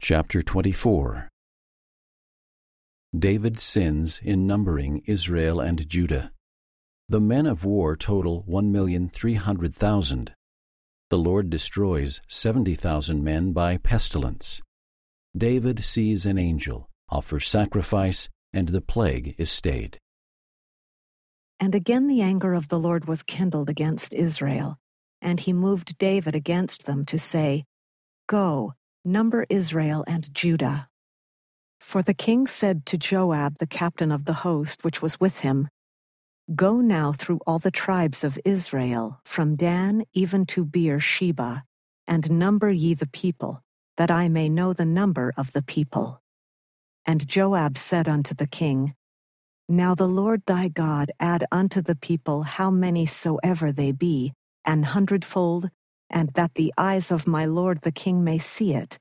Chapter 24. David sins in numbering Israel and Judah. The men of war total 1,300,000. The Lord destroys 70,000 men by pestilence. David sees an angel, offers sacrifice, and the plague is stayed. And again the anger of the Lord was kindled against Israel, and he moved David against them to say, "Go, number Israel and Judah." For the king said to Joab, the captain of the host which was with him, "Go now through all the tribes of Israel, from Dan even to Beer-sheba, and number ye the people, that I may know the number of the people." And Joab said unto the king, "Now the Lord thy God add unto the people how many soever they be, 100-fold, and that the eyes of my lord the king may see it.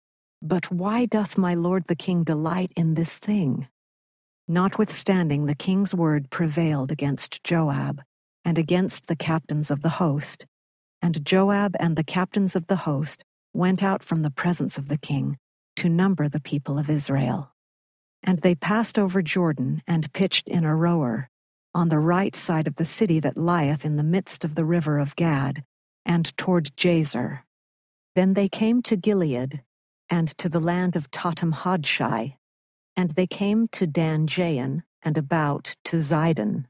But why doth my lord the king delight in this thing?" Notwithstanding, the king's word prevailed against Joab, and against the captains of the host. And Joab and the captains of the host went out from the presence of the king to number the people of Israel. And they passed over Jordan and pitched in Aroer, on the right side of the city that lieth in the midst of the river of Gad, and toward Jazer. Then they came to Gilead, and to the land of Totam-Hodshai, and they came to Dan-Jain, and about to Zidon,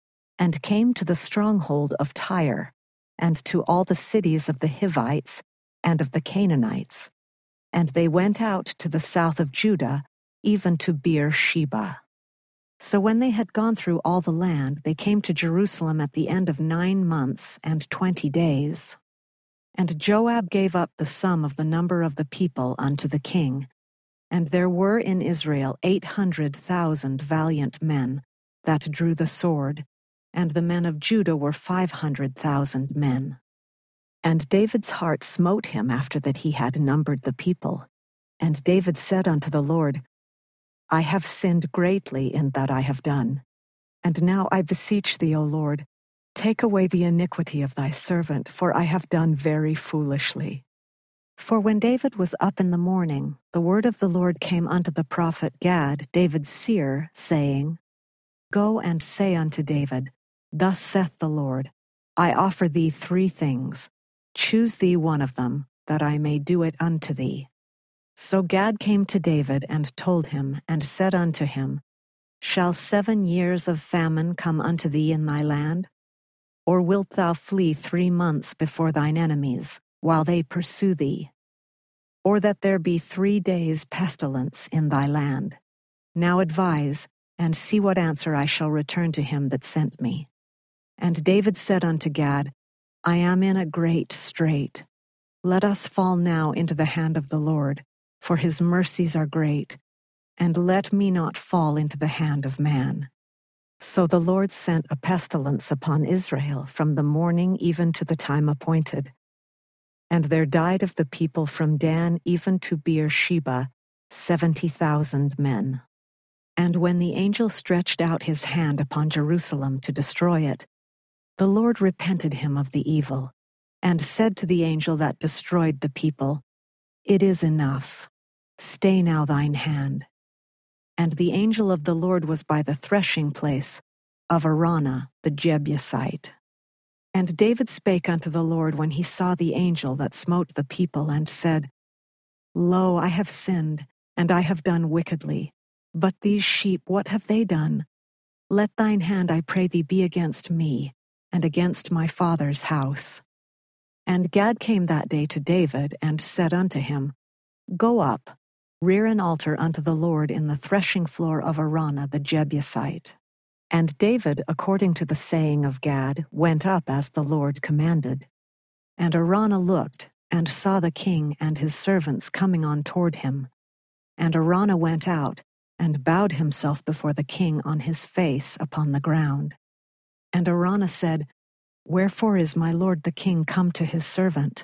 and came to the stronghold of Tyre, and to all the cities of the Hivites and of the Canaanites. And they went out to the south of Judah, even to Beer-sheba. So when they had gone through all the land, they came to Jerusalem at the end of 9 months and 20 days. And Joab gave up the sum of the number of the people unto the king. And there were in Israel 800,000 valiant men that drew the sword, and the men of Judah were 500,000 men. And David's heart smote him after that he had numbered the people. And David said unto the Lord, "I have sinned greatly in that I have done. And now I beseech thee, O Lord, take away the iniquity of thy servant, for I have done very foolishly." For when David was up in the morning, the word of the Lord came unto the prophet Gad, David's seer, saying, "Go and say unto David, Thus saith the Lord, I offer thee 3 things. Choose thee one of them, that I may do it unto thee." So Gad came to David and told him, and said unto him, "Shall 7 years of famine come unto thee in thy land? Or wilt thou flee 3 months before thine enemies, while they pursue thee? Or that there be 3 days' pestilence in thy land? Now advise, and see what answer I shall return to him that sent me." And David said unto Gad, "I am in a great strait. Let us fall now into the hand of the Lord, for his mercies are great, and let me not fall into the hand of man." So the Lord sent a pestilence upon Israel from the morning even to the time appointed. And there died of the people from Dan even to Beer-sheba 70,000 men. And when the angel stretched out his hand upon Jerusalem to destroy it, the Lord repented him of the evil, and said to the angel that destroyed the people, "It is enough. Stay now thine hand." And the angel of the Lord was by the threshing place of Araunah the Jebusite. And David spake unto the Lord when he saw the angel that smote the people, and said, "Lo, I have sinned, and I have done wickedly. But these sheep, what have they done? Let thine hand, I pray thee, be against me, and against my father's house." And Gad came that day to David, and said unto him, "Go up, rear an altar unto the Lord in the threshing floor of Araunah the Jebusite." And David, according to the saying of Gad, went up as the Lord commanded. And Araunah looked, and saw the king and his servants coming on toward him. And Araunah went out, and bowed himself before the king on his face upon the ground. And Araunah said, "Wherefore is my lord the king come to his servant?"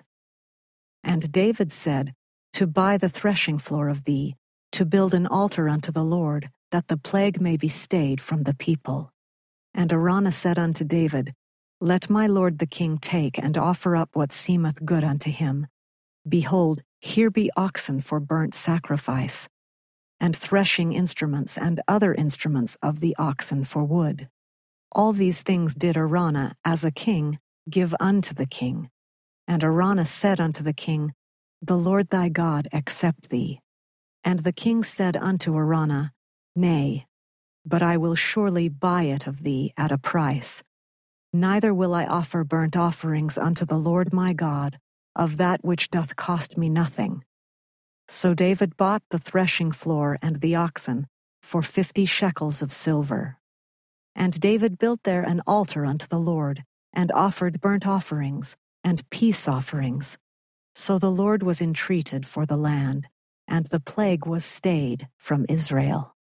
And David said, "To buy the threshing floor of thee, to build an altar unto the Lord, that the plague may be stayed from the people." And Araunah said unto David, "Let my lord the king take and offer up what seemeth good unto him. Behold, Here be oxen for burnt sacrifice, and threshing instruments and other instruments of the oxen for wood. All these things did Araunah, as a king, give unto the king. And Araunah said unto the king, The Lord thy God accept thee. And the king said unto Araunah, Nay, but I will surely buy it of thee at a price. Neither will I offer burnt offerings unto the Lord my God of that which doth cost me nothing. So David bought the threshing floor and the oxen for 50 shekels of silver. And David built there an altar unto the Lord, and offered burnt offerings and peace offerings. So the Lord was entreated for the land, and the plague was stayed from Israel.